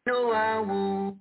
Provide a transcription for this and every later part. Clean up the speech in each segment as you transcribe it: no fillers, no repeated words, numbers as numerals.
No, I won't.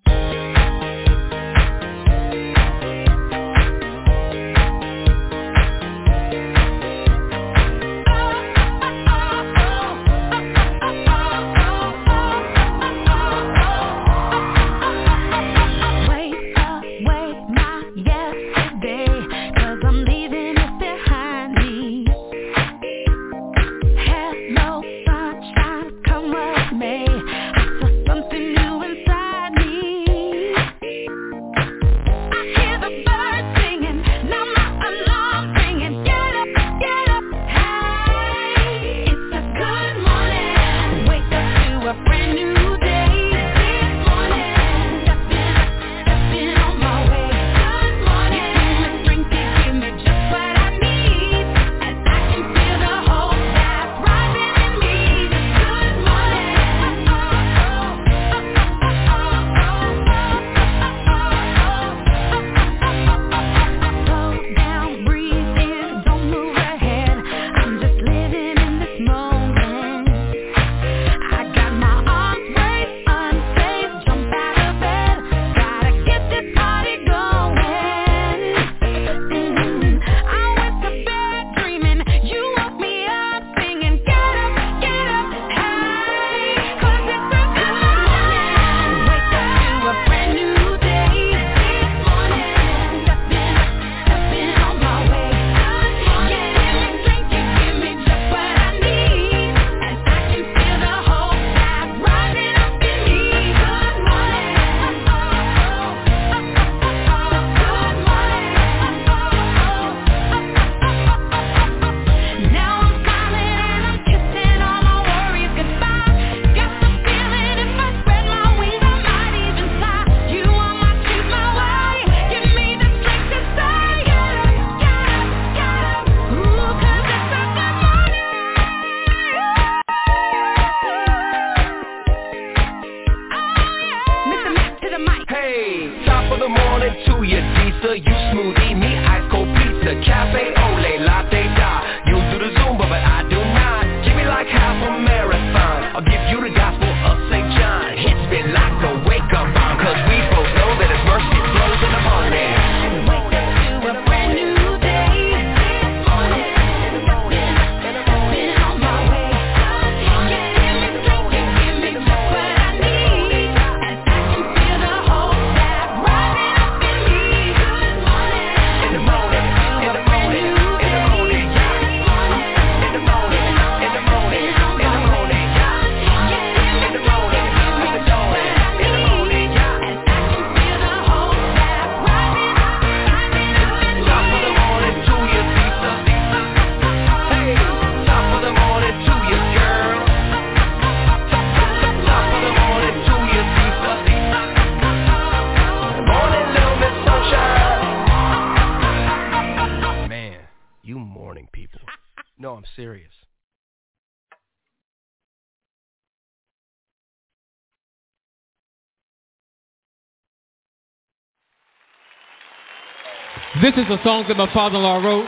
This is a song that my father-in-law wrote.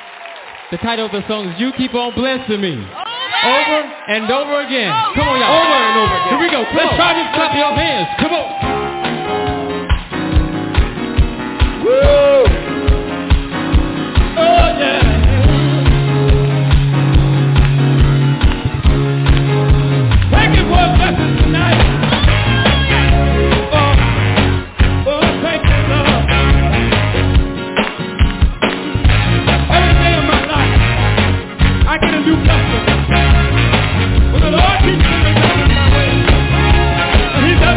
The title of the song is You Keep On Blessing Me. Over and over again. Come on, y'all. Over and over again. Here we go. Let's try this. Clap your hands. Come on. Woo! Oh, yeah. Thank you for a blessing tonight. New blessing. When the Lord keeps me in my way, and He does.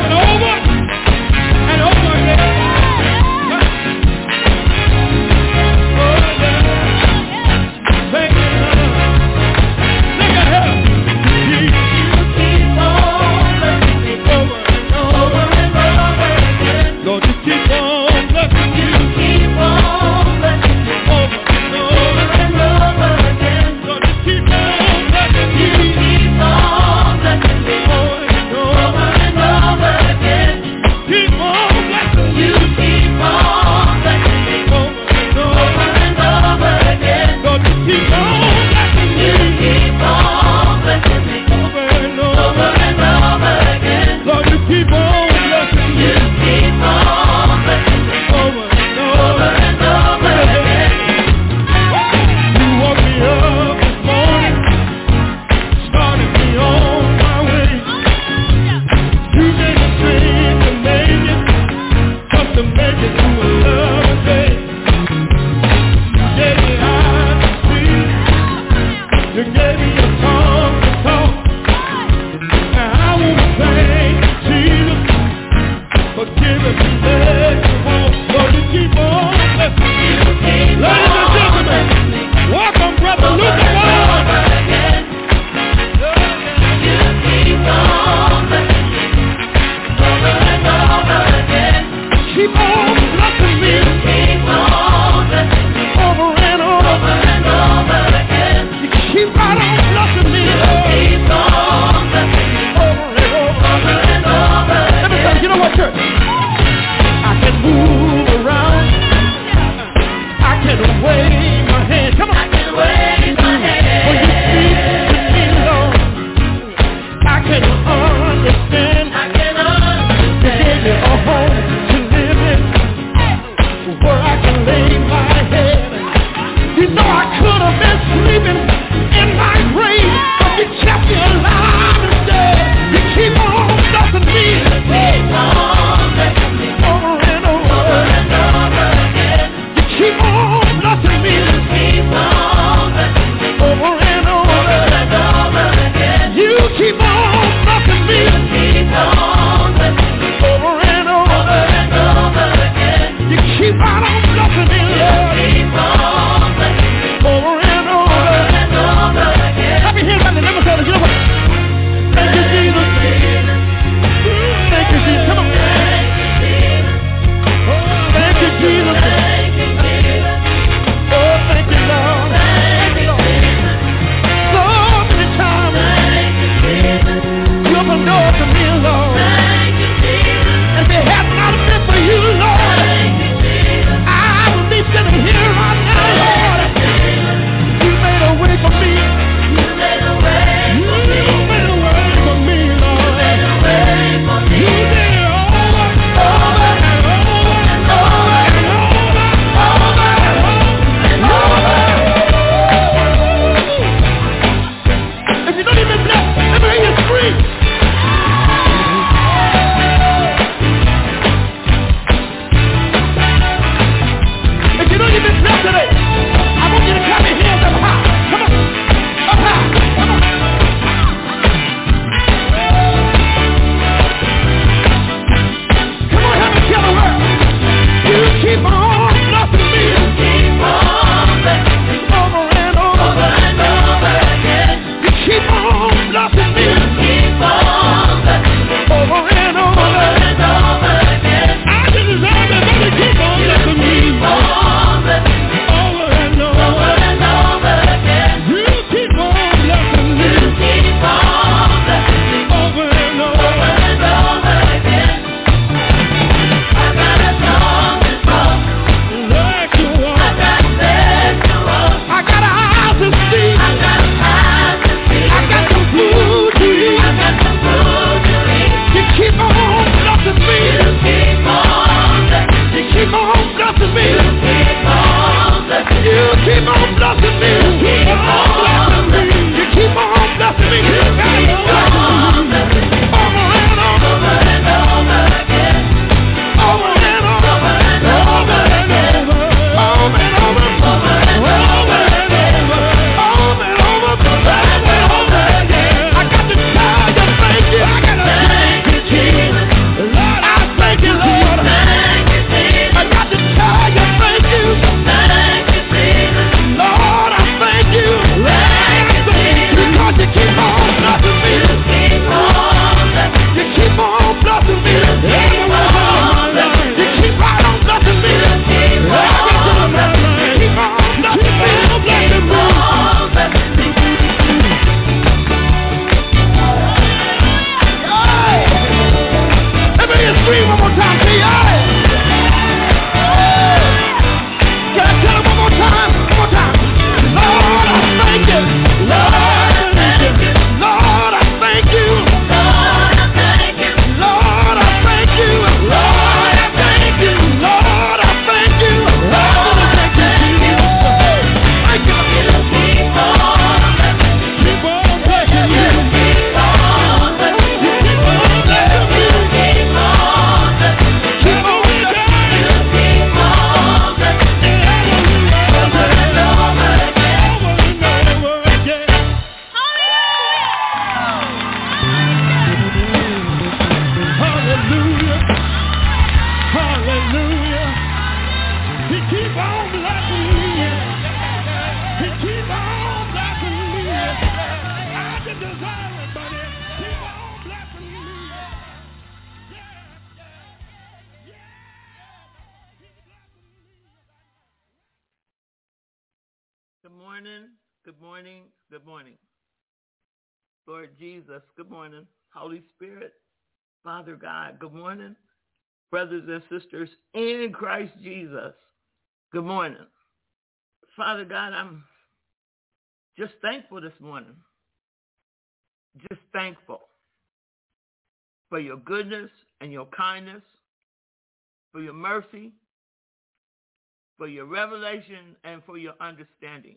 morning, good morning, good morning. Lord Jesus, good morning. Holy Spirit, Father God, good morning. Brothers and sisters in Christ Jesus, good morning. Father God, I'm just thankful this morning. Just thankful for your goodness and your kindness, for your mercy, for your revelation, and for your understanding.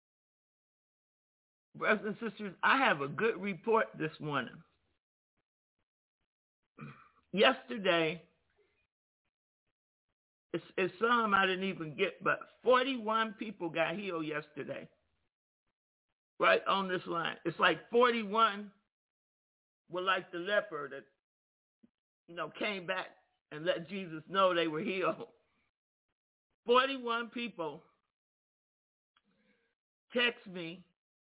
Brothers and sisters, I have a good report this morning. Yesterday, it's some I didn't even get, but 41 people got healed yesterday. Right on this line. It's like 41 were like the leper that, came back and let Jesus know they were healed. 41 people text me,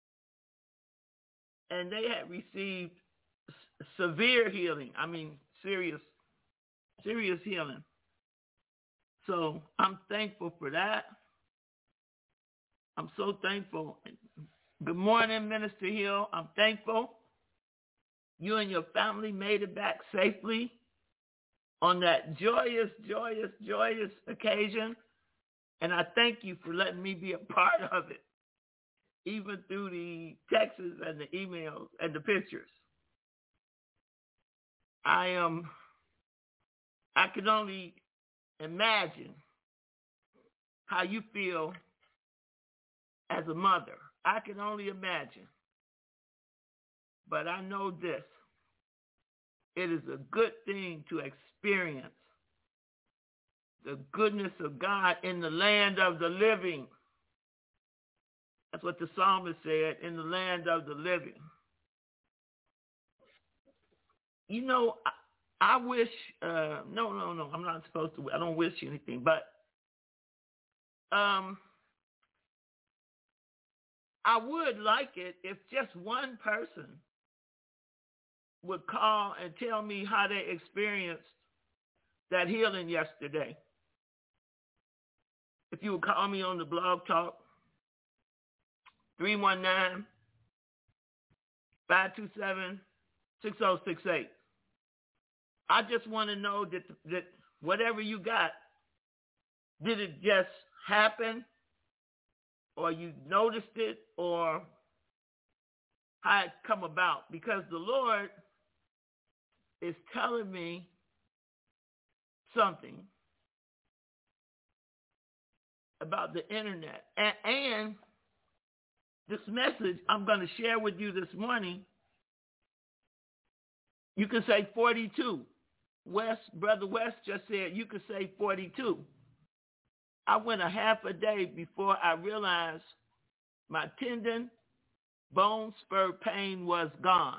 and they had received severe healing. I mean, serious healing. So I'm thankful for that. I'm so thankful. Good morning, Minister Hill. I'm thankful you and your family made it back safely on that joyous occasion. And I thank you for letting me be a part of it, even through the texts and the emails and the pictures. I can only imagine how you feel as a mother. I can only imagine. But I know this. It is a good thing to experience the goodness of God in the land of the living. That's what the psalmist said, in the land of the living. I wish, no, I'm not supposed to, I don't wish anything, but I would like it if just one person would call and tell me how they experienced that healing yesterday. If you would call me on the Blog Talk, 319-527-6068. I just want to know that whatever you got, did it just happen, or you noticed it, or how it come about? Because the Lord is telling me something about the internet. And this message I'm going to share with you this morning, you can say 42. Brother West just said you could say 42. I went a half a day before I realized my tendon, bone spur pain was gone.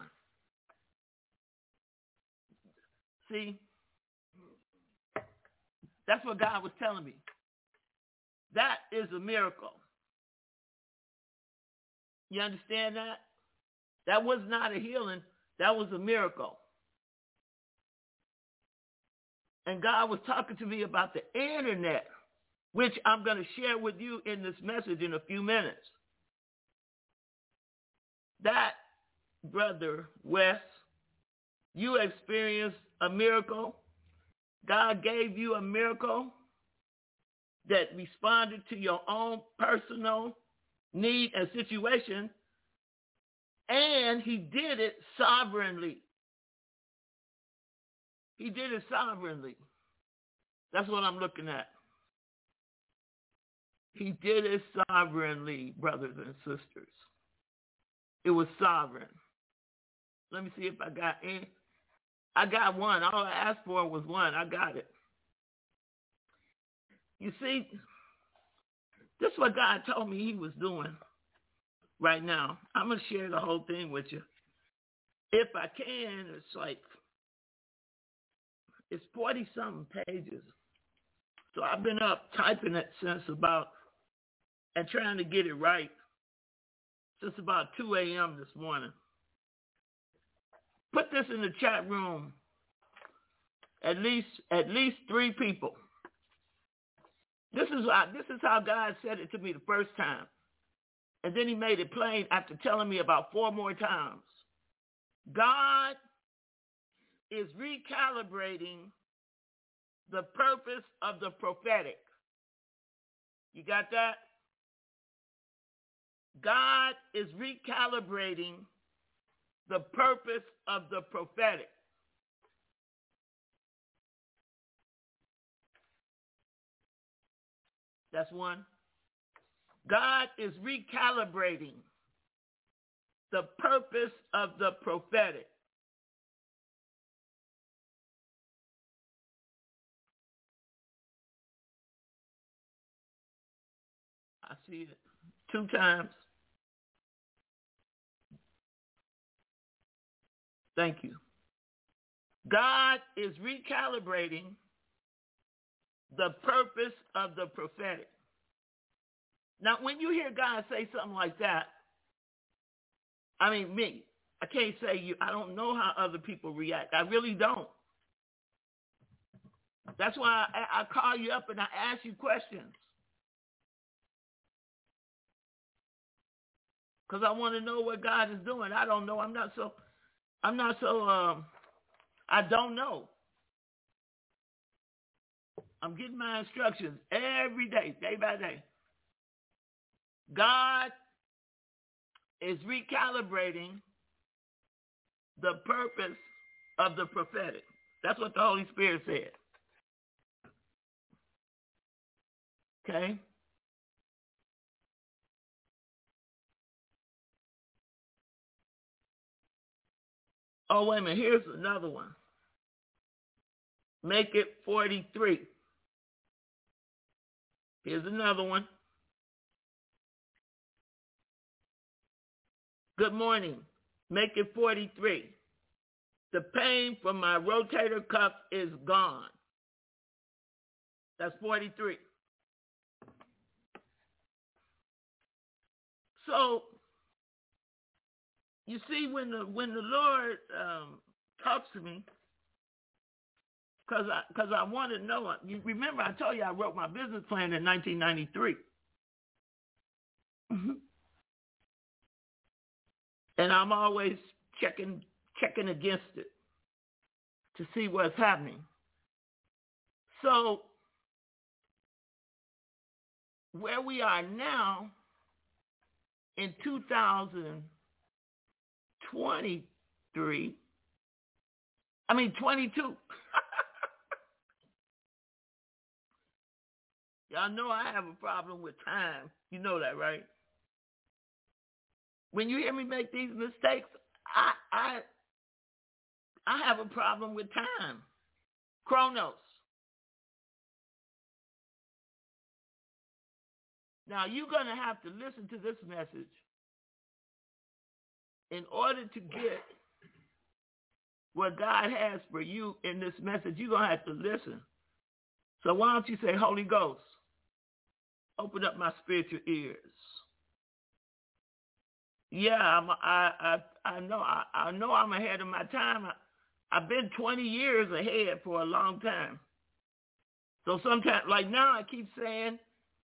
See, that's what God was telling me. That is a miracle. You understand that? That was not a healing. That was a miracle. And God was talking to me about the internet, which I'm going to share with you in this message in a few minutes. That, Brother West, you experienced a miracle. God gave you a miracle that responded to your own personal need and situation, and he did it sovereignly. He did it sovereignly. That's what I'm looking at. He did it sovereignly, brothers and sisters. It was sovereign. Let me see if I got any. I got one. All I asked for was one. I got it. You see, this is what God told me he was doing right now. I'm going to share the whole thing with you. If I can, it's 40-something pages. So I've been up typing it since about, and trying to get it right, since about 2 a.m. this morning. Put this in the chat room. At least 3 people. This is how God said it to me the first time. And then he made it plain after telling me about 4 more times. God is recalibrating the purpose of the prophetic. You got that? God is recalibrating the purpose of the prophetic. That's one. God is recalibrating the purpose of the prophetic. I see it 2 times. Thank you. God is recalibrating the purpose of the prophetic. Now, when you hear God say something like that, I mean, me, I can't say you, I don't know how other people react. I really don't. That's why I call you up and I ask you questions. Because I want to know what God is doing. I don't know. I don't know. I'm getting my instructions every day, day by day. God is recalibrating the purpose of the prophetic. That's what the Holy Spirit said. Okay? Oh, wait a minute. Here's another one. Make it 43. Here's another one. Good morning. Make it 43. The pain from my rotator cuff is gone. That's 43. So, you see, when the Lord talks to me, because I want to know. You remember I told you I wrote my business plan in 1993. And I'm always checking against it to see what's happening. So where we are now in 2022. Y'all know I have a problem with time. You know that, right? When you hear me make these mistakes, I have a problem with time. Chronos. Now, you're going to have to listen to this message in order to get what God has for you in this message. You're going to have to listen. So why don't you say, Holy Ghost, open up my spiritual ears. Yeah, I know I'm ahead of my time. I've been 20 years ahead for a long time. So sometimes, like now, I keep saying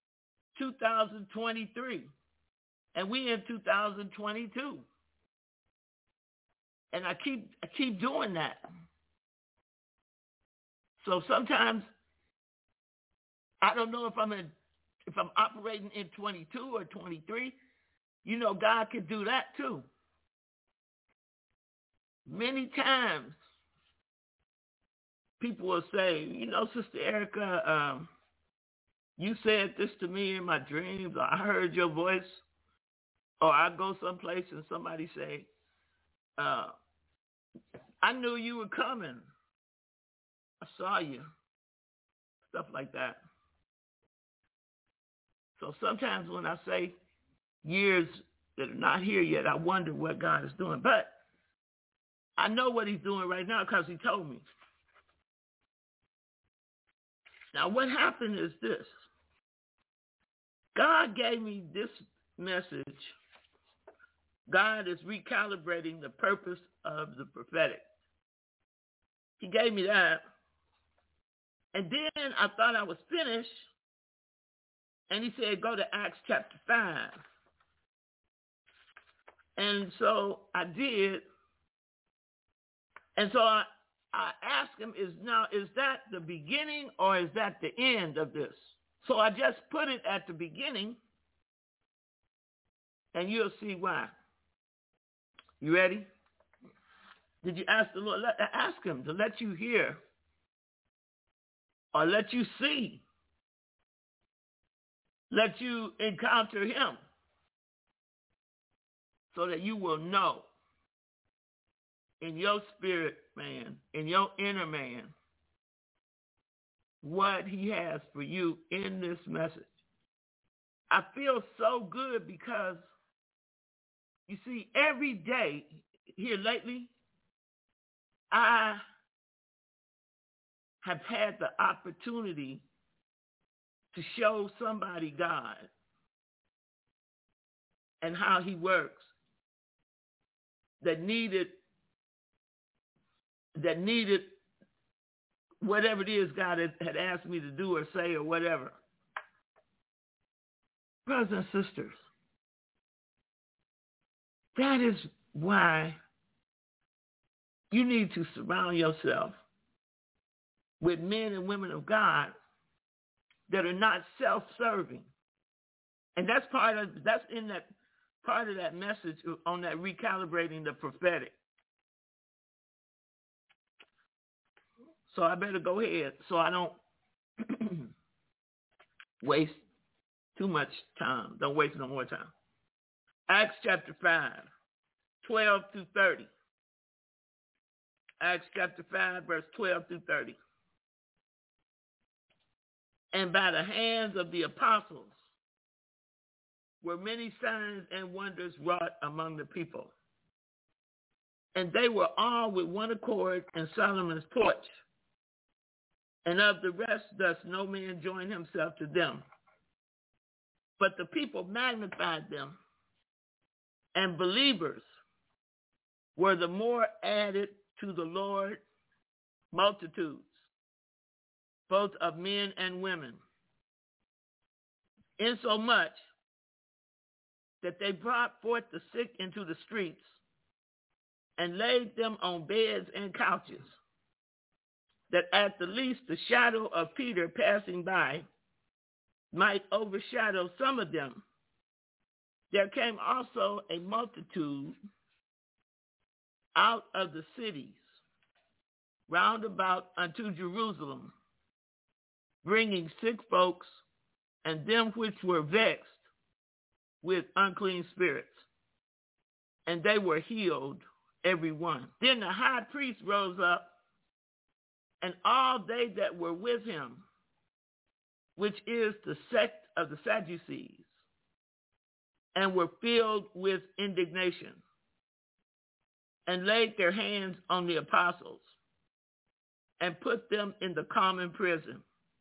2023, and we in 2022, and I keep doing that. So sometimes I don't know if I'm operating in 22 or 23. You know, God can do that too. Many times, people will say, you know, Sister Erica, you said this to me in my dreams, or I heard your voice, or I go someplace and somebody say, I knew you were coming. I saw you. Stuff like that. So sometimes when I say years that are not here yet, I wonder what God is doing. But I know what he's doing right now because he told me. Now, what happened is this. God gave me this message. God is recalibrating the purpose of the prophetic. He gave me that. And then I thought I was finished. And he said, go to Acts chapter 5. And so I did. And so I asked him, is that the beginning or is that the end of this? So I just put it at the beginning, and you'll see why. You ready? Did you ask the Lord? Ask him to let you hear or let you see, let you encounter him so that you will know in your spirit, man, in your inner man, what he has for you in this message. I feel so good because, you see, every day here lately, I have had the opportunity to show somebody God and how he works that needed whatever it is God had asked me to do or say or whatever. Brothers and sisters, that is why you need to surround yourself with men and women of God that are not self-serving. And that's in that part of that message on that recalibrating the prophetic. So I better go ahead so I don't waste too much time. Don't waste no more time. Acts chapter 5, 12 through 30. Acts chapter 5, verse 12 through 30. And by the hands of the apostles were many signs and wonders wrought among the people. And they were all with one accord in Solomon's porch. And of the rest, thus no man joined himself to them. But the people magnified them, and believers were the more added to the Lord multitudes, both of men and women, insomuch that they brought forth the sick into the streets and laid them on beds and couches, that at the least the shadow of Peter passing by might overshadow some of them. There came also a multitude out of the cities round about unto Jerusalem, bringing sick folks and them which were vexed with unclean spirits, and they were healed every one. Then the high priest rose up, and all they that were with him, which is the sect of the Sadducees, and were filled with indignation, and laid their hands on the apostles, and put them in the common prison.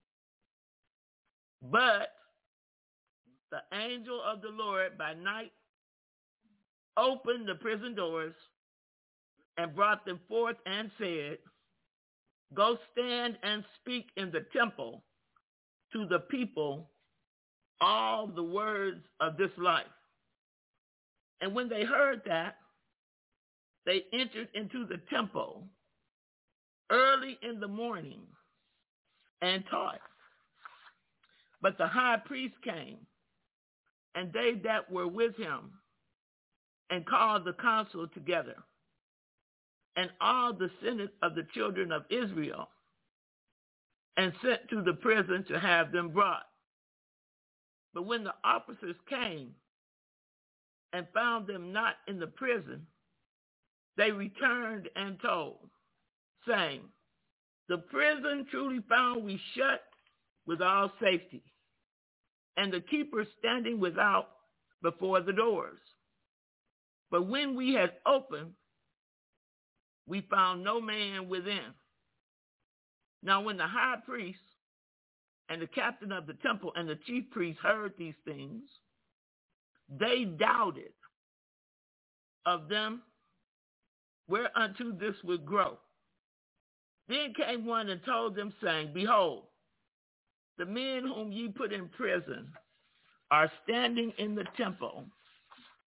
But the angel of the Lord by night opened the prison doors and brought them forth and said, Go stand and speak in the temple to the people all the words of this life. And when they heard that, they entered into the temple early in the morning and taught. But the high priest came, and they that were with him, and called the council together, and all the senate of the children of Israel, and sent to the prison to have them brought. But when the officers came and found them not in the prison, they returned and told, saying, The prison truly found we shut with all safety, and the keepers standing without before the doors. But when we had opened, we found no man within. Now when the high priest and the captain of the temple and the chief priest heard these things, they doubted of them whereunto this would grow. Then came one and told them, saying, Behold, the men whom ye put in prison are standing in the temple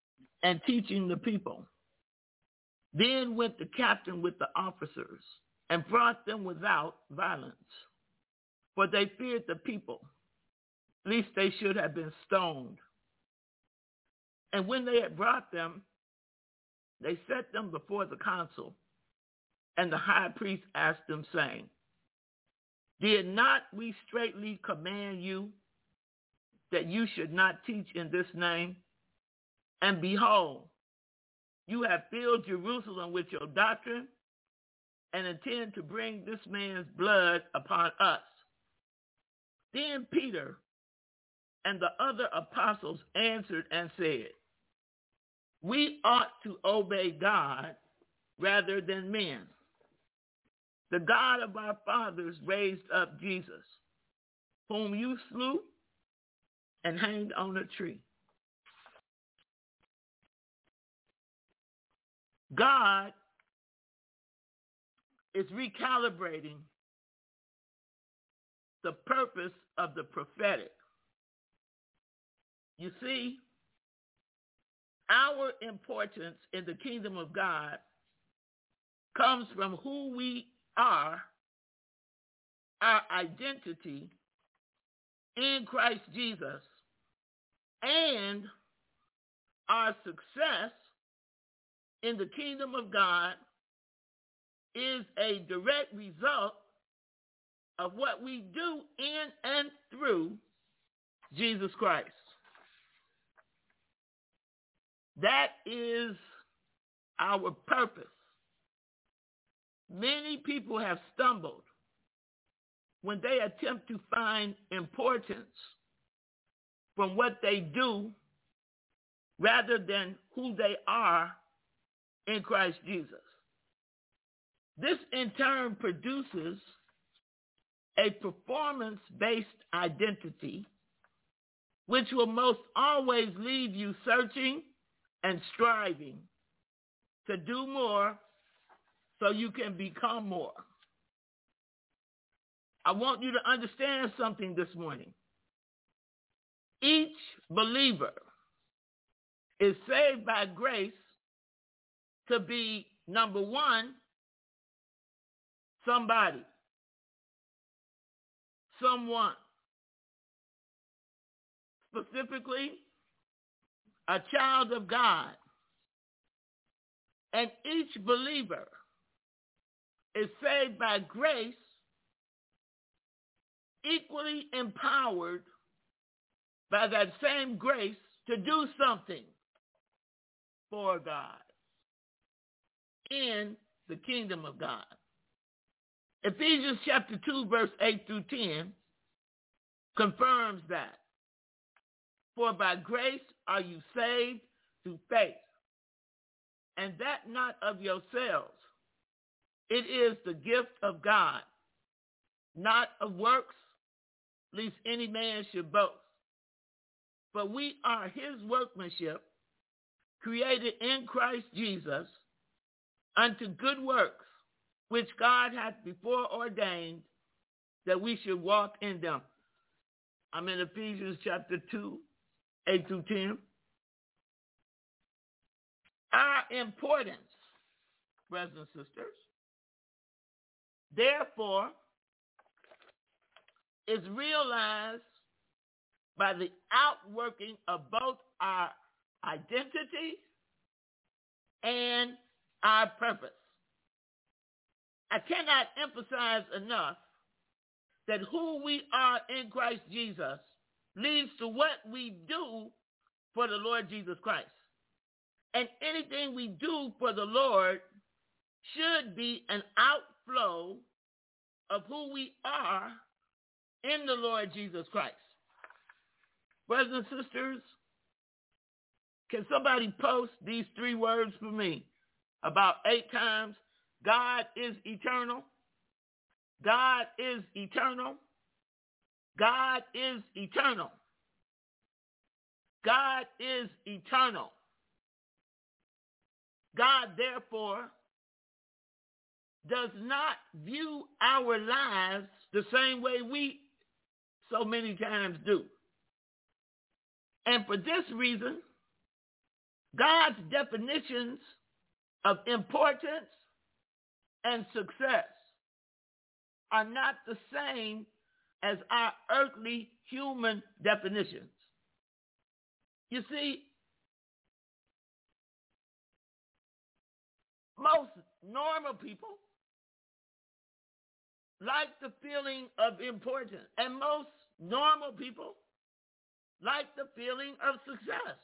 and teaching the people. Then went the captain with the officers and brought them without violence, for they feared the people, lest they should have been stoned. And when they had brought them, they set them before the council, and the high priest asked them, saying, Did not we straitly command you that you should not teach in this name? And behold, you have filled Jerusalem with your doctrine and intend to bring this man's blood upon us. Then Peter and the other apostles answered and said, We ought to obey God rather than men. The God of our fathers raised up Jesus, whom you slew and hanged on a tree. God is recalibrating the purpose of the prophetic. You see, our importance in the kingdom of God comes from who we are, our identity in Christ Jesus, and our success in the kingdom of God is a direct result of what we do in and through Jesus Christ. That is our purpose. Many people have stumbled when they attempt to find importance from what they do rather than who they are in Christ Jesus. This in turn produces a performance-based identity, which will most always leave you searching and striving to do more so you can become more. I want you to understand something this morning. Each believer is saved by grace to be, number one, somebody, someone. Specifically, a child of God. And each believer is saved by grace, equally empowered by that same grace to do something for God in the kingdom of God. Ephesians chapter 2, verse 8 through 10 confirms that. For by grace are you saved through faith, and that not of yourselves. It is the gift of God, not of works, lest any man should boast. But we are his workmanship, created in Christ Jesus, unto good works, which God hath before ordained that we should walk in them. I'm in Ephesians chapter 2, 8 through 10. Our importance, brothers and sisters, therefore, is realized by the outworking of both our identity and our purpose. I cannot emphasize enough that who we are in Christ Jesus leads to what we do for the Lord Jesus Christ. And anything we do for the Lord should be an outflow of who we are in the Lord Jesus Christ. Brothers and sisters, can somebody post these 3 words for me about 8 times? God is eternal. God is eternal. God is eternal. God is eternal. God, therefore, does not view our lives the same way we so many times do. And for this reason, God's definitions of importance and success are not the same as our earthly human definitions. You see, most normal people like the feeling of importance, and most normal people like the feeling of success.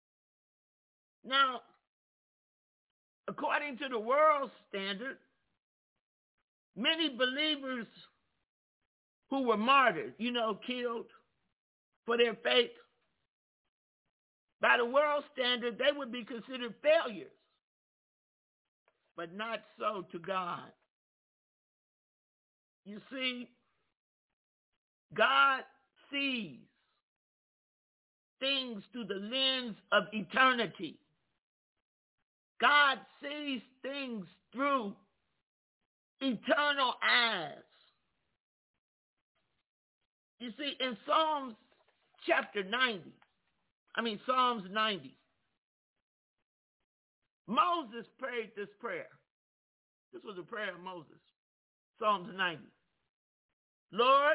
Now, according to the world standard, many believers who were martyred, killed for their faith, by the world standard, they would be considered failures, but not so to God. You see, God sees things through the lens of eternity. God sees things through eternal eyes. You see, in Psalms 90, Moses prayed this prayer. This was a prayer of Moses. Psalms 90. Lord,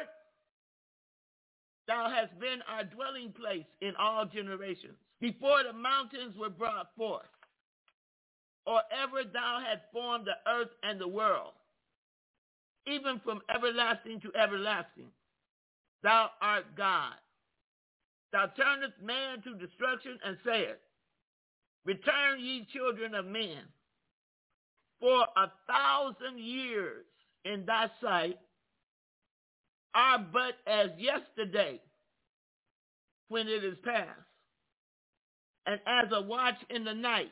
thou hast been our dwelling place in all generations, before the mountains were brought forth, or ever thou hast formed the earth and the world, even from everlasting to everlasting. Thou art God. Thou turnest man to destruction and sayest, return ye children of men. For 1,000 years in thy sight are but as yesterday when it is past, and as a watch in the night.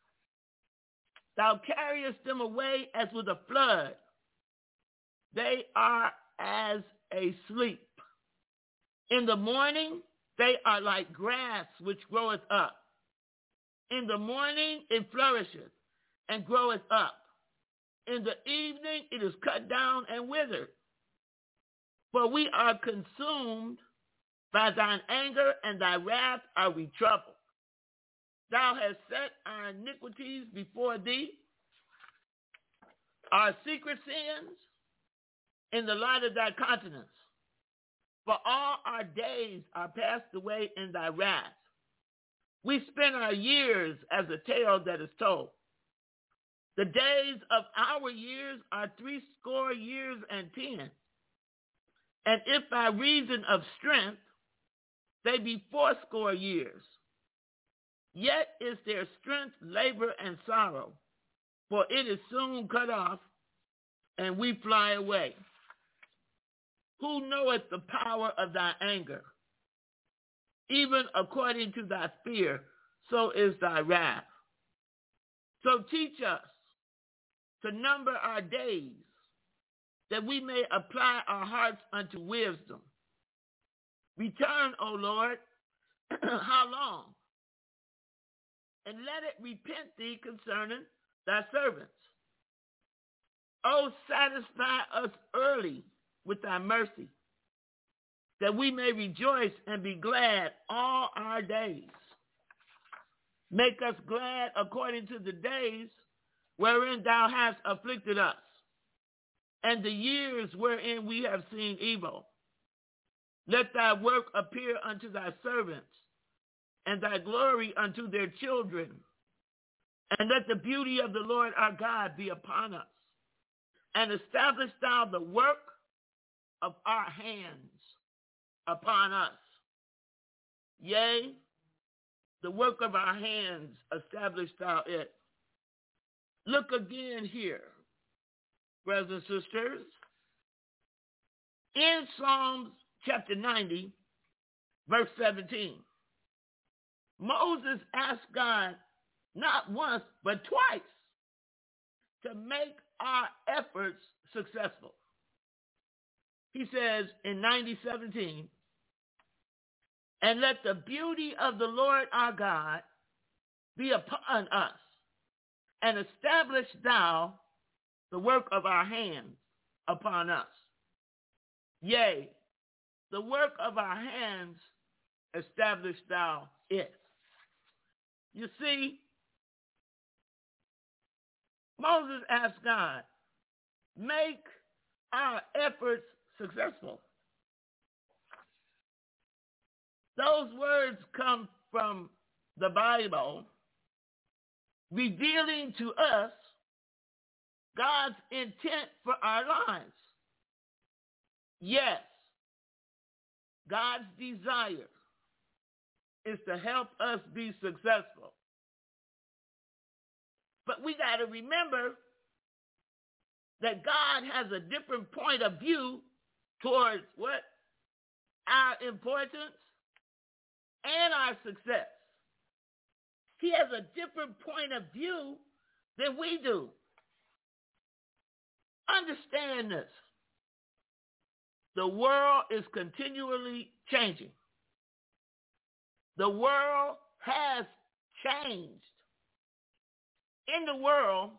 Thou carriest them away as with a flood. They are as a sleep. In the morning, they are like grass which groweth up. In the morning it flourisheth and groweth up. In the evening it is cut down and withered. For we are consumed by thine anger, and thy wrath are we troubled. Thou hast set our iniquities before thee, our secret sins in the light of thy countenance. For all our days are passed away in thy wrath. We spend our years as a tale that is told. The days of our years are 80 years and 10. And if by reason of strength they be 80 years, yet is their strength labor and sorrow, for it is soon cut off, and we fly away. Who knoweth the power of thy anger? Even according to thy fear, so is thy wrath. So teach us to number our days, that we may apply our hearts unto wisdom. Return, O Lord, how long? And let it repent thee concerning thy servants. O satisfy us early with thy mercy, that we may rejoice and be glad all our days. Make us glad according to the days wherein thou hast afflicted us, and the years wherein we have seen evil. Let thy work appear unto thy servants, and thy glory unto their children. And let the beauty of the Lord our God be upon us. And establish thou the work of our hands upon us. Yea, the work of our hands establish thou it. Look again here, brothers and sisters. In Psalms chapter 90, verse 17, Moses asked God not once, but twice to make our efforts successful. He says in 90:17, and let the beauty of the Lord our God be upon us, and establish thou the work of our hands upon us. Yea, the work of our hands establish thou it. You see, Moses asked God, make our efforts successful. Those words come from the Bible, revealing to us God's intent for our lives. Yes, God's desire is to help us be successful. But we got to remember that God has a different point of view towards what? Our importance and our success. He has a different point of view than we do. Understand this. The world is continually changing. The world has changed. In the world,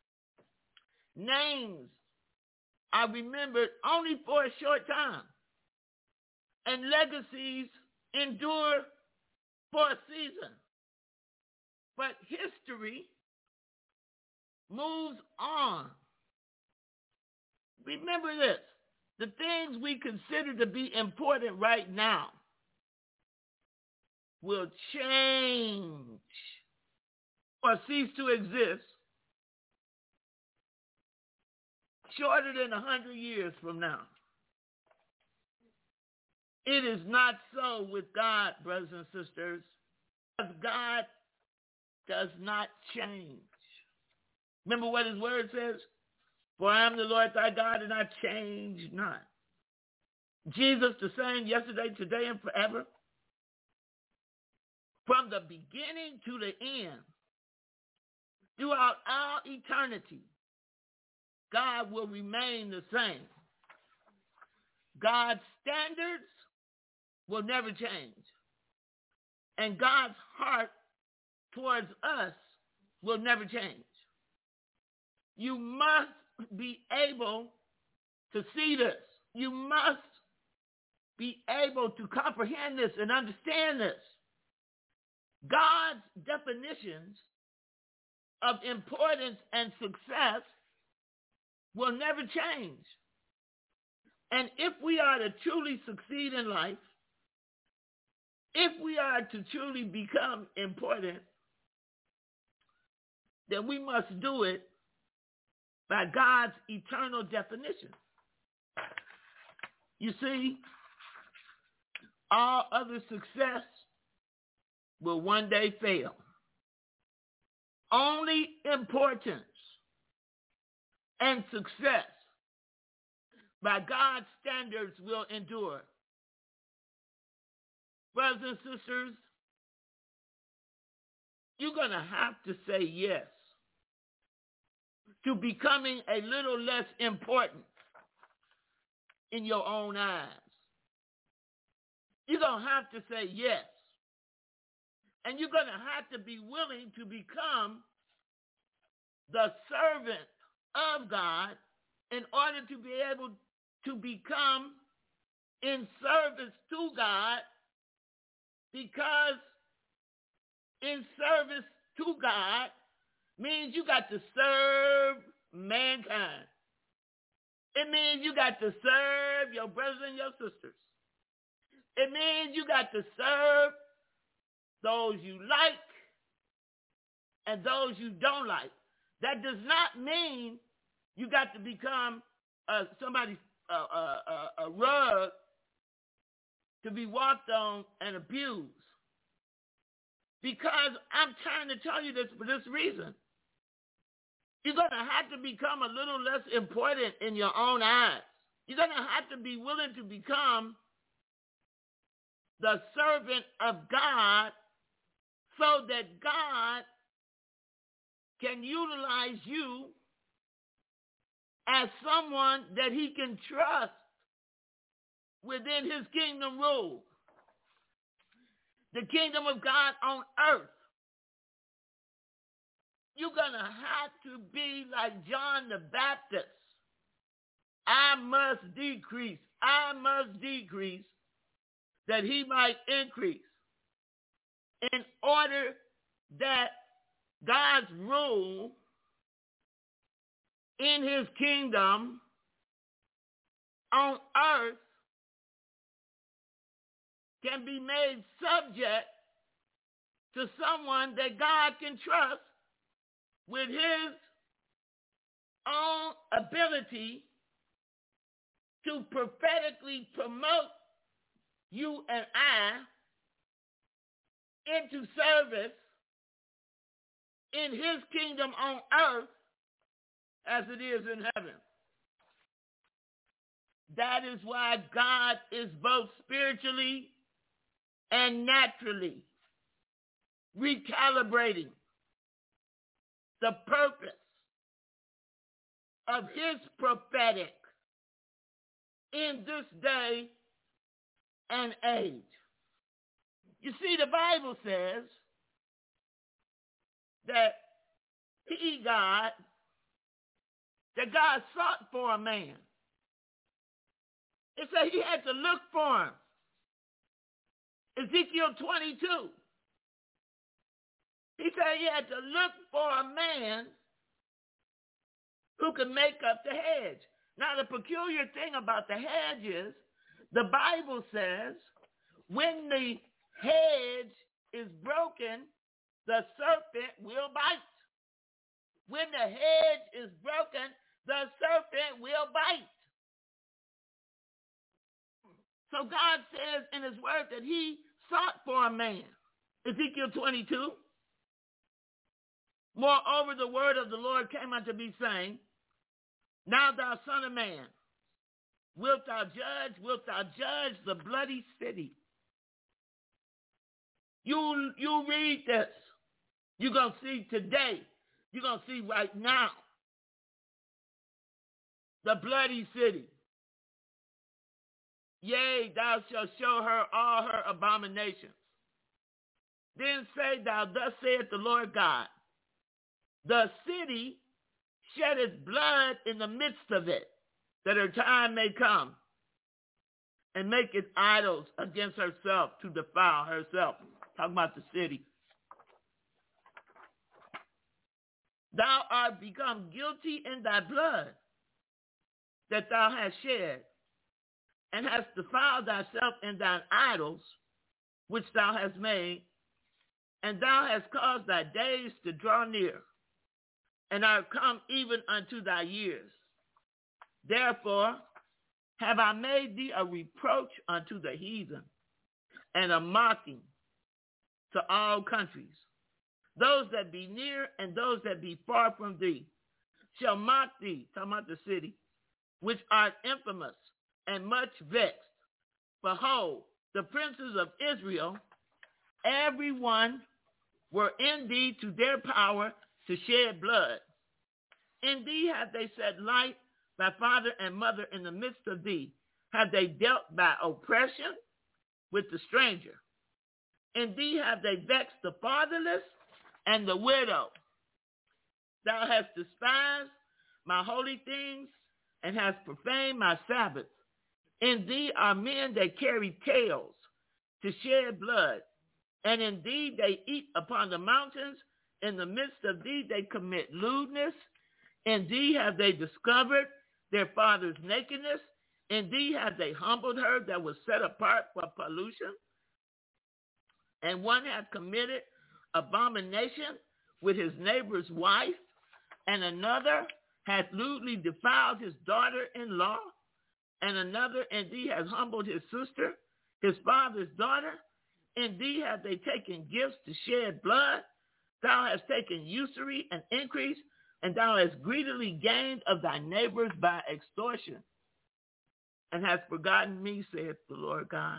names are remembered only for a short time, and legacies endure for a season. But history moves on. Remember this. The things we consider to be important right now will change or cease to exist shorter than 100 years from now. It is not so with God, brothers and sisters, because God does not change. Remember what his word says? For I am the Lord thy God, and I change not. Jesus the same yesterday, today, and forever. From the beginning to the end, throughout all eternity, God will remain the same. God's standards will never change. And God's heart towards us will never change. You must be able to see this. You must be able to comprehend this and understand this. God's definitions of importance and success will never change. And if we are to truly succeed in life, if we are to truly become important, then we must do it by God's eternal definition. You see, all other success will one day fail. Only importance and success by God's standards will endure. Brothers and sisters, you're going to have to say yes to becoming a little less important in your own eyes. You're going to have to say yes. And you're going to have to be willing to become the servant of God in order to be able to become in service to God, because in service to God means you got to serve mankind. It means you got to serve your brothers and your sisters. It means you got to serve those you like and those you don't like. That does not mean you got to become somebody's a rug to be walked on and abused. Because I'm trying to tell you this for this reason. You're going to have to become a little less important in your own eyes. You're going to have to be willing to become the servant of God so that God can utilize you as someone that he can trust within his kingdom rule. The kingdom of God on earth. You're going to have to be like John the Baptist. I must decrease, that he might increase, in order that God's rule in his kingdom on earth can be made subject to someone that God can trust with his own ability to prophetically promote you and I into service in his kingdom on earth as it is in heaven. That is why God is both spiritually and naturally recalibrating the purpose of his prophetic in this day and age. You see, the Bible says that God sought for a man. It said he had to look for him. Ezekiel 22. He said he had to look for a man who could make up the hedge. Now, the peculiar thing about the hedge is the Bible says when the hedge is broken, the serpent will bite. When the hedge is broken, the serpent will bite. So God says in his word that he sought for a man. Ezekiel 22. Moreover, the word of the Lord came unto me, saying, Now thou son of man, wilt thou judge the bloody city? You read this. You're going to see today. You're going to see right now. The bloody city. Yea, thou shalt show her all her abominations. Then say thou, thus saith the Lord God, the city sheddeth blood in the midst of it, that her time may come, and maketh idols against herself to defile herself. Talking about the city. Thou art become guilty in thy blood that thou hast shed, and hast defiled thyself in thine idols, which thou hast made, and thou hast caused thy days to draw near, and are come even unto thy years. Therefore have I made thee a reproach unto the heathen, and a mocking to all countries. Those that be near and those that be far from thee shall mock thee, talking about the city, which art infamous and much vexed. Behold, the princes of Israel, every one were in thee to their power to shed blood. In thee have they set light, thy father and mother in the midst of thee. Have they dealt by oppression with the stranger. In thee have they vexed the fatherless and the widow. Thou hast despised my holy things and hast profaned my Sabbaths. In thee are men that carry tails to shed blood, and in thee they eat upon the mountains. In the midst of thee they commit lewdness. In thee have they discovered their father's nakedness. In thee have they humbled her that was set apart for pollution. And one hath committed abomination with his neighbor's wife, and another hath lewdly defiled his daughter-in-law, and another in thee has humbled his sister, his father's daughter. In thee have they taken gifts to shed blood. Thou hast taken usury and increase, and thou hast greedily gained of thy neighbors by extortion, and hast forgotten me, saith the Lord God.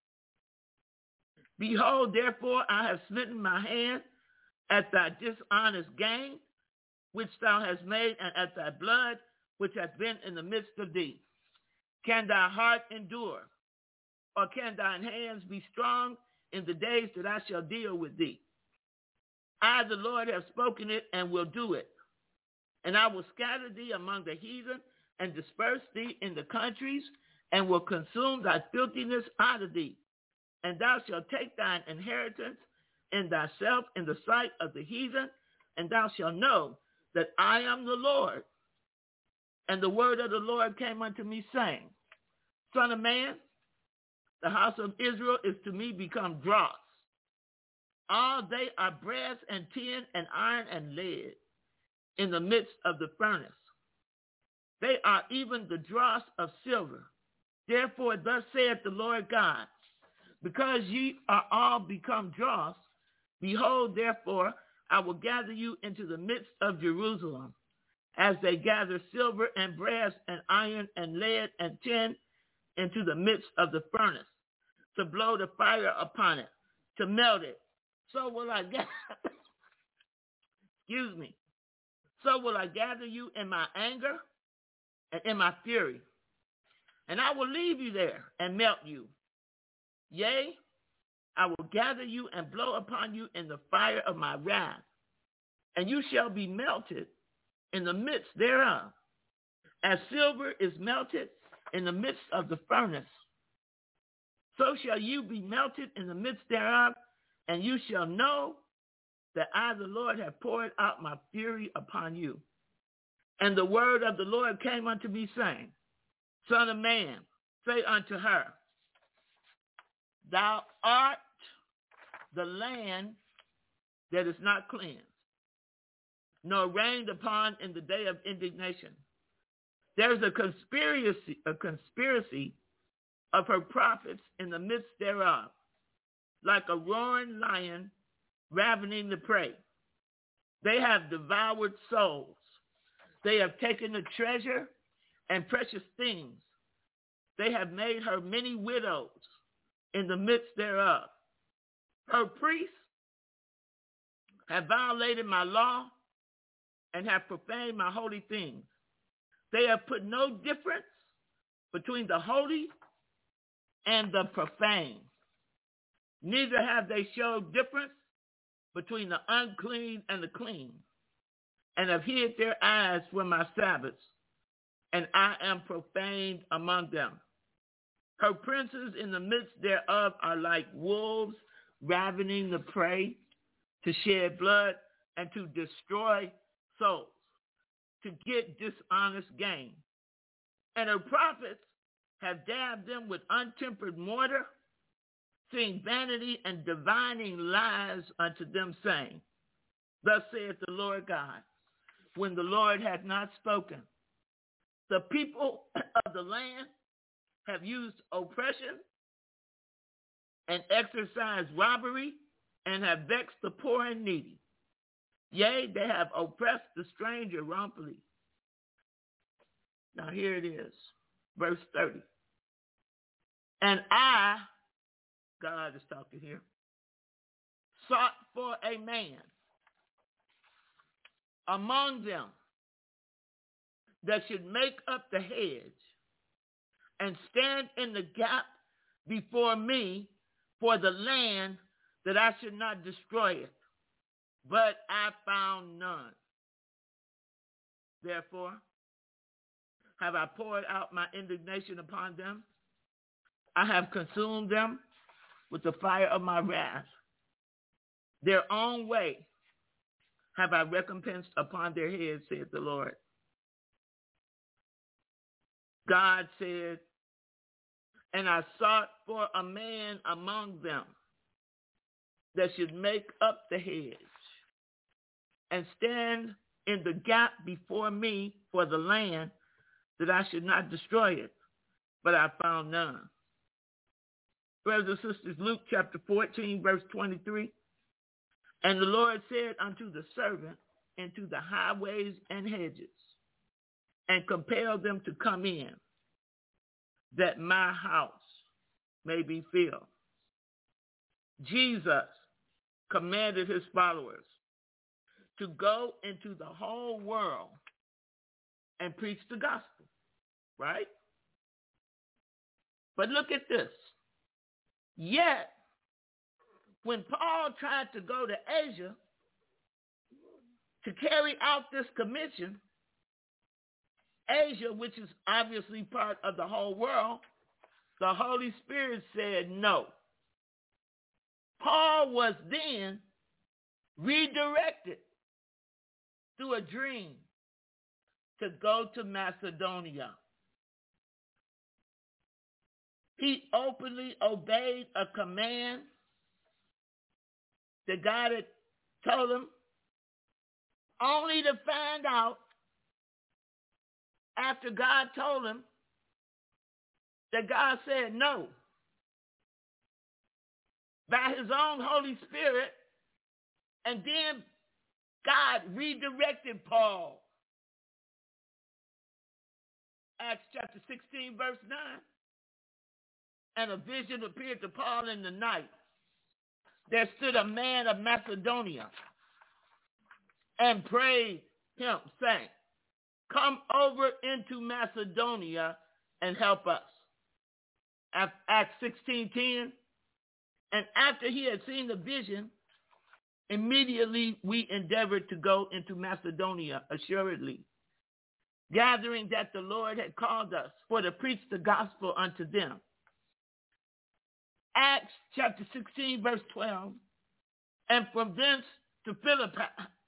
Behold, therefore, I have smitten my hand at thy dishonest gain, which thou hast made, and at thy blood, which hath been in the midst of thee. Can thy heart endure, or can thine hands be strong in the days that I shall deal with thee? I, the Lord, have spoken it and will do it. And I will scatter thee among the heathen and disperse thee in the countries, and will consume thy filthiness out of thee. And thou shalt take thine inheritance in thyself in the sight of the heathen, and thou shalt know that I am the Lord. And the word of the Lord came unto me, saying, Son of man, the house of Israel is to me become dross. All they are brass and tin and iron and lead in the midst of the furnace. They are even the dross of silver. Therefore, thus saith the Lord God, because ye are all become dross, behold, therefore, I will gather you into the midst of Jerusalem, as they gather silver and brass and iron and lead and tin into the midst of the furnace, to blow the fire upon it, to melt it. So will I gather, so will I gather you in my anger and in my fury, and I will leave you there and melt you. Yea, I will gather you and blow upon you in the fire of my wrath, and you shall be melted in the midst thereof, as silver is melted in the midst of the furnace. So shall you be melted in the midst thereof, and you shall know that I, the Lord, have poured out my fury upon you. And the word of the Lord came unto me, saying, Son of man, say unto her, Thou art the land that is not cleansed, nor rained upon in the day of indignation. There is a conspiracy of her prophets in the midst thereof, like a roaring lion ravening the prey. They have devoured souls. They have taken the treasure and precious things. They have made her many widows in the midst thereof. Her priests have violated my law and have profaned my holy things. They have put no difference between the holy and the profane. Neither have they showed difference between the unclean and the clean, and have hid their eyes from my Sabbaths, and I am profaned among them. Her princes in the midst thereof are like wolves ravening the prey, to shed blood and to destroy souls, to get dishonest gain. And her prophets have dabbed them with untempered mortar, seeing vanity and divining lies unto them, saying, Thus saith the Lord God, when the Lord hath not spoken. The people of the land have used oppression and exercised robbery and have vexed the poor and needy. Yea, they have oppressed the stranger wrongfully. Now here it is, verse 30. And I, God is talking here, sought for a man among them that should make up the hedge and stand in the gap before me for the land, that I should not destroy it. But I found none. Therefore have I poured out my indignation upon them. I have consumed them with the fire of my wrath. Their own way have I recompensed upon their heads, saith the Lord. God said, and I sought for a man among them that should make up the hedge and stand in the gap before me for the land, that I should not destroy it. But I found none. Brothers and sisters, Luke chapter 14, verse 23. And the Lord said unto the servant, into the highways and hedges, and compel them to come in, that my house may be filled. Jesus commanded his followers to go into the whole world and preach the gospel, right? But look at this. Yet, when Paul tried to go to Asia to carry out this commission, Asia, which is obviously part of the whole world, the Holy Spirit said no. Paul was then redirected through a dream to go to Macedonia. He openly obeyed a command that God had told him, only to find out after God told him that God said no. By his own Holy Spirit, and then God redirected Paul. Acts chapter 16, verse 9. And a vision appeared to Paul in the night. There stood a man of Macedonia and prayed him, saying, come over into Macedonia and help us. Acts 16:10. And after he had seen the vision, immediately we endeavored to go into Macedonia assuredly, gathering that the Lord had called us for to preach the gospel unto them. Acts chapter 16, verse 12. And from thence to Philippi,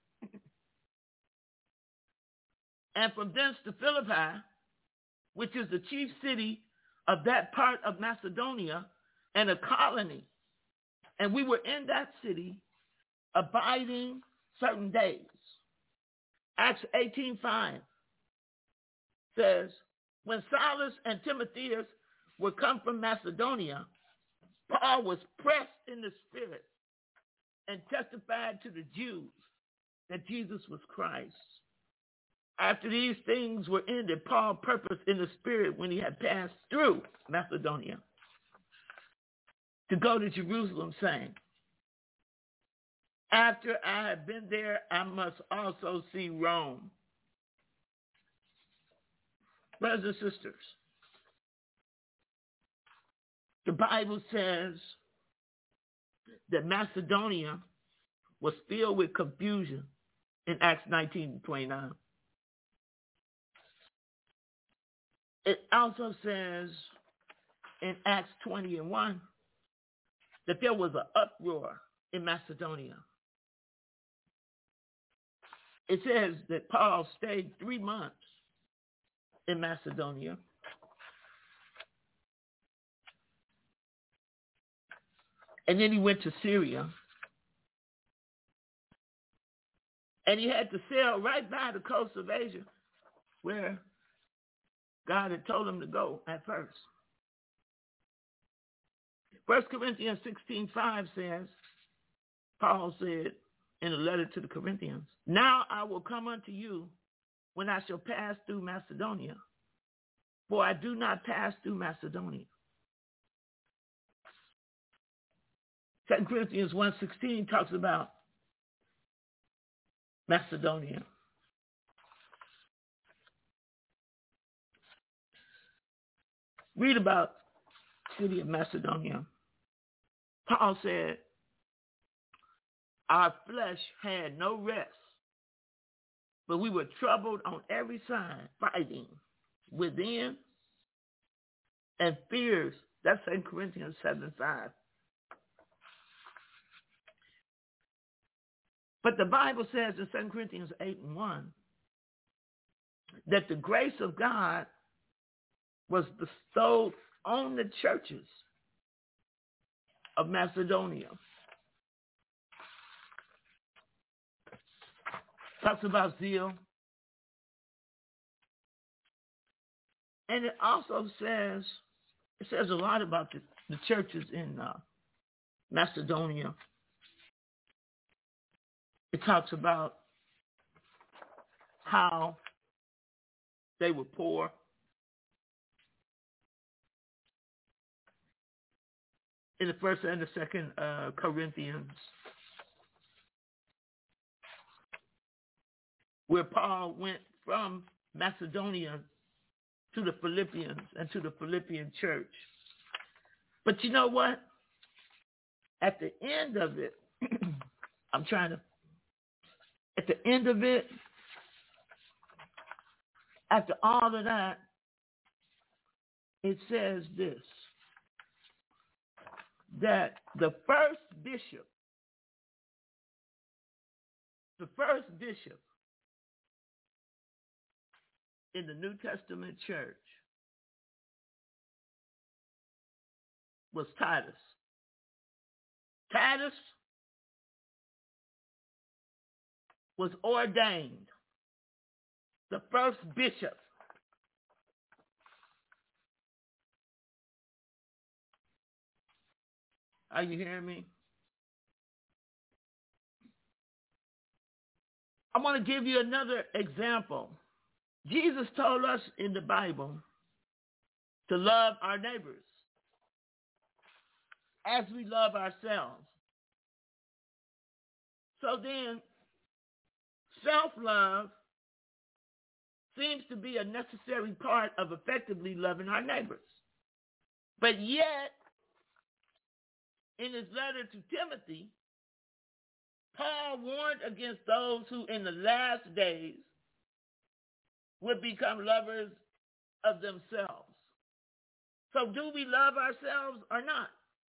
which is the chief city of that part of Macedonia and a colony. And we were in that city abiding certain days. Acts 18:5 says, when Silas and Timotheus were come from Macedonia, Paul was pressed in the spirit and testified to the Jews that Jesus was Christ. After these things were ended, Paul purposed in the spirit when he had passed through Macedonia to go to Jerusalem, saying, after I have been there, I must also see Rome. Brothers and sisters, the Bible says that Macedonia was filled with confusion in Acts 19:29. It also says in Acts 20:1 that there was an uproar in Macedonia. It says that Paul stayed 3 months in Macedonia. And then he went to Syria. And he had to sail right by the coast of Asia where God had told him to go at first. 1 Corinthians 16:5 says, Paul said in a letter to the Corinthians, now I will come unto you when I shall pass through Macedonia, for I do not pass through Macedonia. 2 Corinthians 1:16 talks about Macedonia. Read about the city of Macedonia. Paul said, our flesh had no rest, but we were troubled on every side, fighting within and fears. That's 2 Corinthians 7:5. But the Bible says in 2 Corinthians 8:1 that the grace of God was bestowed on the churches of Macedonia. Talks about zeal. And it also says a lot about the churches in Macedonia. It talks about how they were poor. In the first and the second Corinthians, where Paul went from Macedonia to the Philippians and to the Philippian church. But you know what? At the end of it, at the end of it, after all of that, it says this, that the first bishop, the first bishop in the New Testament church was Titus. Titus was ordained the first bishop. Are you hearing me? I want to give you another example. Jesus told us in the Bible to love our neighbors as we love ourselves. So then, self-love seems to be a necessary part of effectively loving our neighbors. But yet, in his letter to Timothy, Paul warned against those who in the last days would become lovers of themselves. So do we love ourselves or not?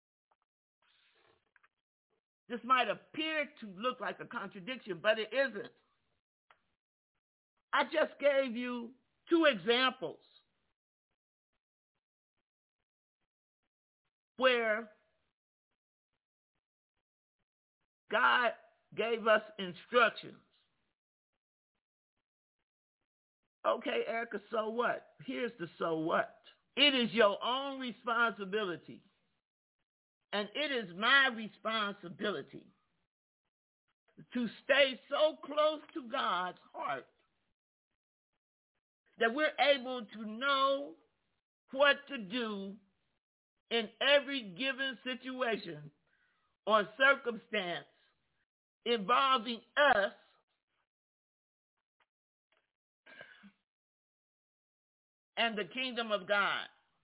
This might appear to look like a contradiction, but it isn't. I just gave you two examples where God gave us instructions. Okay, Erica, so what? Here's the so what. It is your own responsibility, and it is my responsibility to stay so close to God's heart that we're able to know what to do in every given situation or circumstance involving us and the kingdom of God.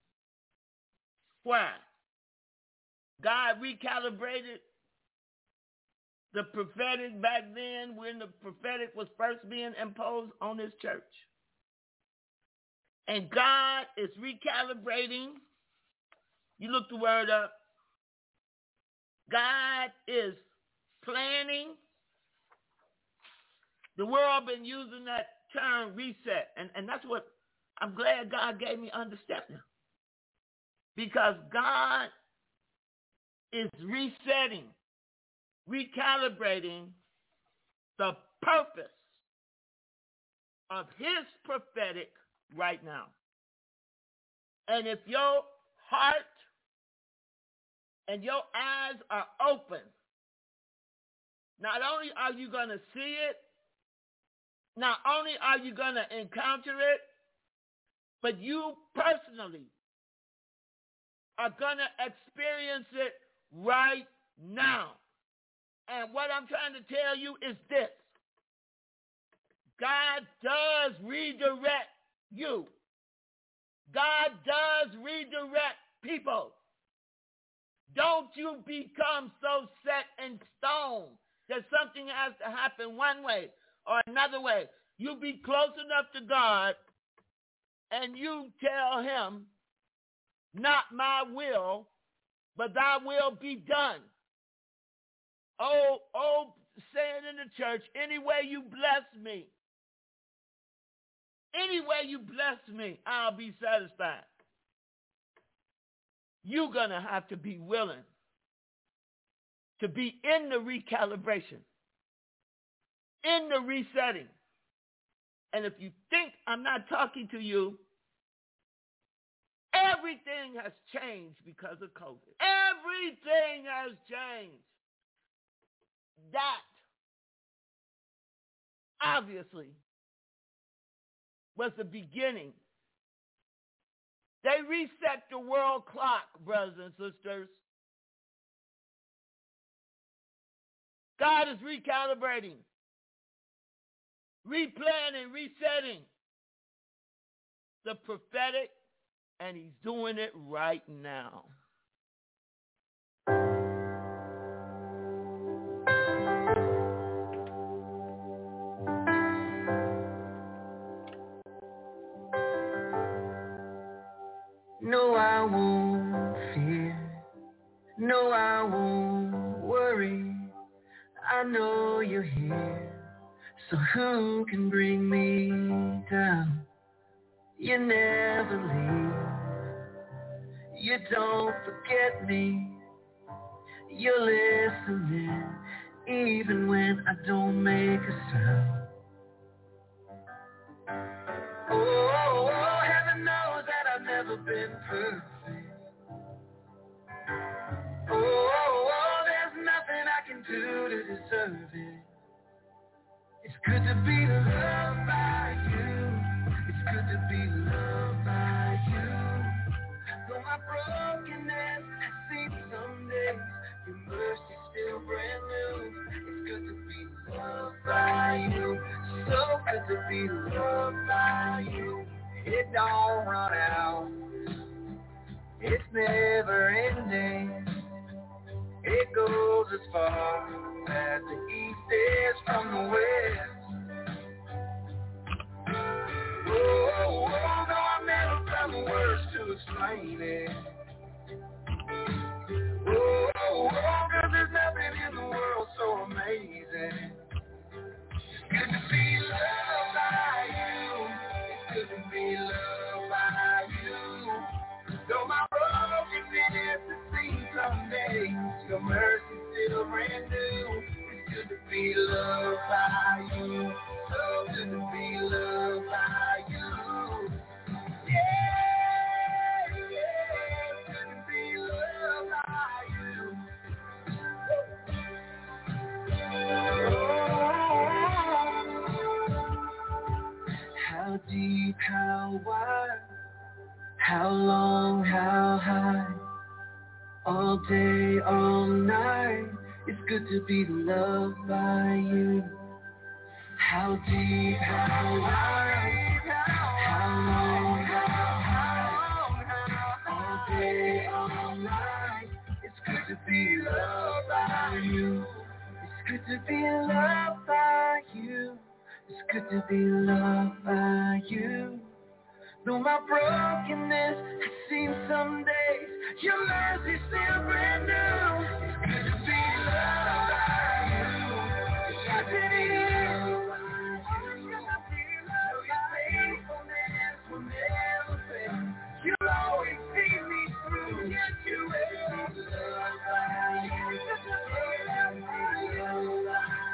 Why? God recalibrated the prophetic back then when the prophetic was first being imposed on his church. And God is recalibrating. You look the word up. God is planning. The world been using that term reset. And that's what I'm glad God gave me understanding. Because God is resetting, recalibrating the purpose of his prophetic right now. And if your heart and your eyes are open, not only are you going to see it, not only are you going to encounter it, but you personally are going to experience it right now. And what I'm trying to tell you is this. God does redirect you. God does redirect people. Don't you become so set in stone that something has to happen one way or another way. You be close enough to God and you tell him, not my will, but thy will be done. Oh, saying in the church, any way you bless me, any way you bless me, I'll be satisfied. You're going to have to be willing to be in the recalibration, in the resetting. And if you think I'm not talking to you, everything has changed because of COVID. Everything has changed. That, obviously, was the beginning. They reset the world clock, brothers and sisters. God is recalibrating, replanning, resetting the prophetic, and he's doing it right now. No, I won't fear. No, I won't worry. worry, I know you're here. So who can bring me down? You never leave. You don't forget me. You're listening, even when I don't make a sound. Oh, heaven knows that I've never been perfect. Oh, there's nothing I can do to deserve it. It's good to be loved by you. It's good to be loved by you. Though my brokenness has seen some days, your mercy's still brand new. It's good to be loved by you. So good to be loved by you. It don't run out. It's never ending. It goes as far as the east is from the west. Oh, though I've never found the words to explain it. Oh, 'cause there's nothing in the world so amazing. It's good to be loved by you. It's good to be loved by you. Though my brokenness has seen some days, your mercy's still brand new. It's good to be loved by you. So good to be loved by you. Yeah, it's good to be loved by you. How deep, how wide, how long, how high, all day, all night, it's good to be loved by you. How deep, how wide, how long, how high, all day, all night, it's good to be loved by you. It's good to be loved by you. It's good to be loved by you. Though my brokenness has seen some days, your mercy's still brand new. It's good to be loved by you. Yes, it is. Know your faithfulness will never fail. You'll always see me through. Yes, you will. Loved by you. Loved by you.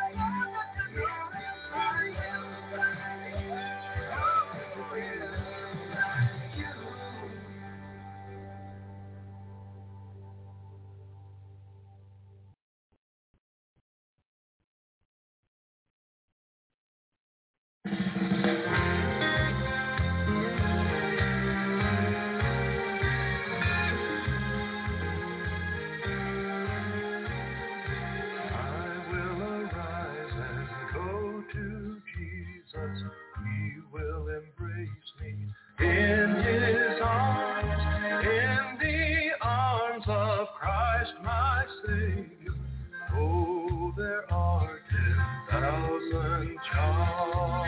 He will embrace me in his arms, in the arms of Christ my Savior. Oh, there are 10,000 charms.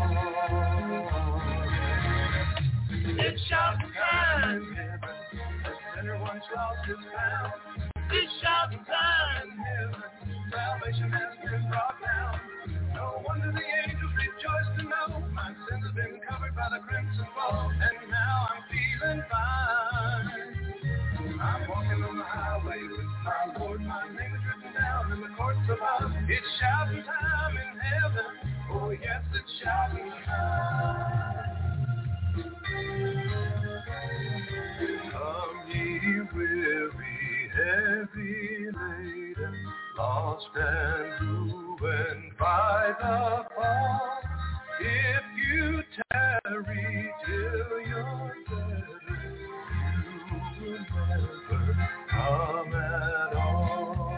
It's shouting time in heaven, a sinner once lost his found. It's shouting time in heaven, salvation has been brought down. No wonder the angels rejoice to know my sins have been covered by the crimson flow, and now I'm feeling fine. I'm walking on the highway with my Lord, my name is written down in the courts above. It's shouting time in heaven, oh yes, it's shouting time. Come ye weary, heavy laden, lost and ruined by the fall. If you tarry till you're dead, you will never come at all.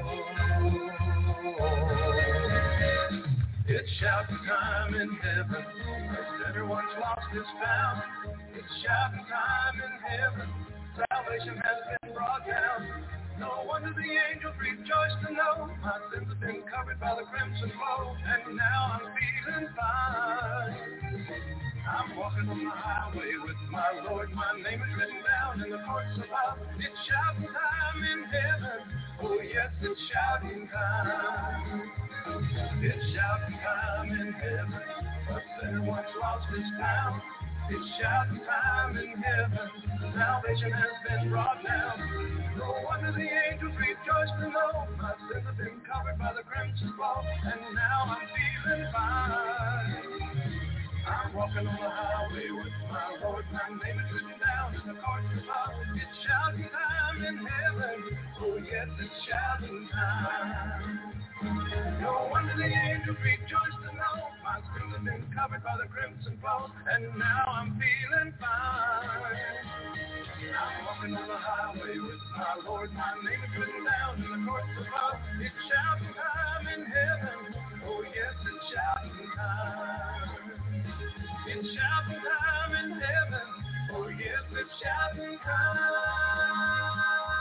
It's shouting time in heaven, a sinner once lost is found. It's shouting time in heaven, salvation has been brought down. No wonder the angels rejoice to know my sins have been covered by the crimson flow, and now I'm feeling fine. I'm walking on the highway with my Lord, my name is written down in the courts above. It's shouting time in heaven, oh yes, it's shouting time. It's shouting time in heaven. A sinner once lost is found. It's shouting time in heaven. Salvation has been brought down. No wonder the angels rejoice to know my sins have been covered by the crimson flow, and now I'm feeling fine. I'm walking on the highway with my Lord. My name is written down in the courts of love. It's shouting time in heaven. Oh yes, it's shouting time. No wonder the angels rejoice to know my sins have been covered by the crimson flow, and now I'm feeling fine. I'm walking on the highway with my Lord. My name is written down in the courts of love. It's shouting time in heaven. Oh yes, it's shouting time. It's shouting time in heaven. Oh yes, it's shouting time.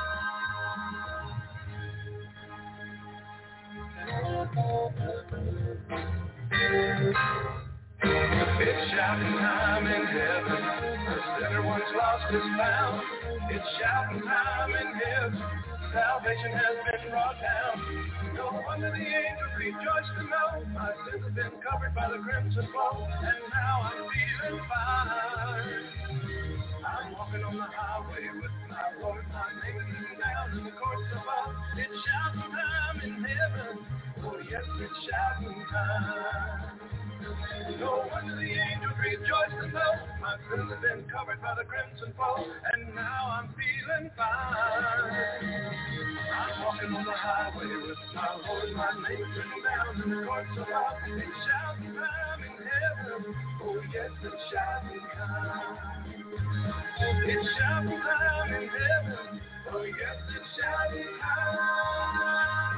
It's shouting time in heaven. The sinner once lost is found. It's shouting time in heaven. Salvation has been brought down. No wonder the angels rejoice to know my sins have been covered by the crimson flow, and now I'm feeling fine. I'm walking on the highway with my Lord. My name is written down in the courts of love. It's shouting time in heaven. Oh yes, it's shouting time. No wonder the angels rejoice to know my sins have been covered by the crimson flow, and now I'm feeling fine. I'm walking on the highway with my Lord. My name is written down in the courts of love. It's shouting time in heaven. Oh yes, it's shouting time. It's shouting time in heaven. Oh yes, it's shouting time.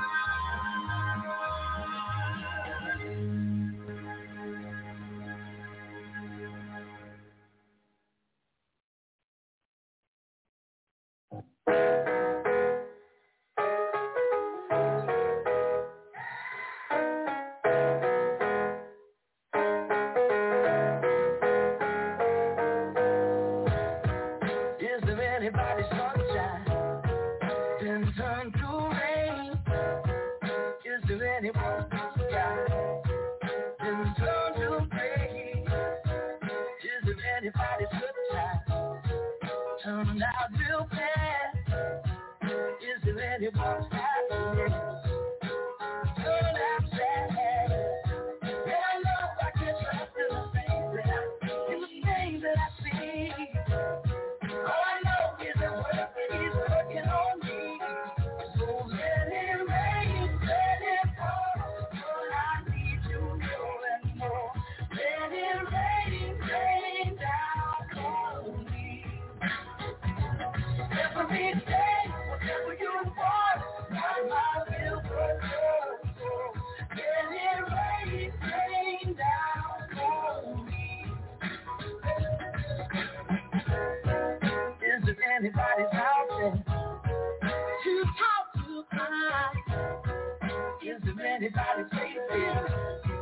Is there anybody sunshine been turned to rain? Is there anyone sky been turned to gray? Is there anybody's good time turned out real bad? Is there anyone's happiness turned out sad? And I know I can't trust in the things that I see. All I know is that he's working on me. So let it rain, let it pour. All I need you more and more. Let it rain, rain down on me. Every day, whatever you want, my will work so. Let it rain, rain down on me. Is there anybody's out there to talk to cry? Is there anybody's faces